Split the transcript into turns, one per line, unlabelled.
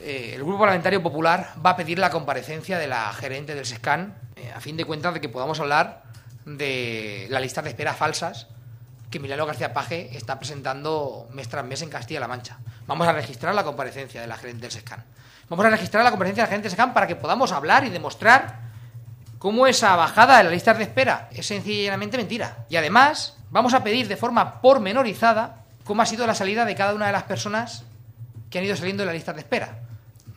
el Grupo Parlamentario Popular va a pedir la comparecencia de la gerente del SESCAN, a fin de cuentas de que podamos hablar de las listas de espera falsas que Emiliano García Paje está presentando mes tras mes en Castilla-La Mancha. Vamos a registrar la comparecencia de la gerente del SESCAN. Vamos a registrar la comparecencia de la gerente del SESCAN para que podamos hablar y demostrar cómo esa bajada de las listas de espera es sencillamente mentira. Y además vamos a pedir de forma pormenorizada cómo ha sido la salida de cada una de las personas que han ido saliendo de las listas de espera.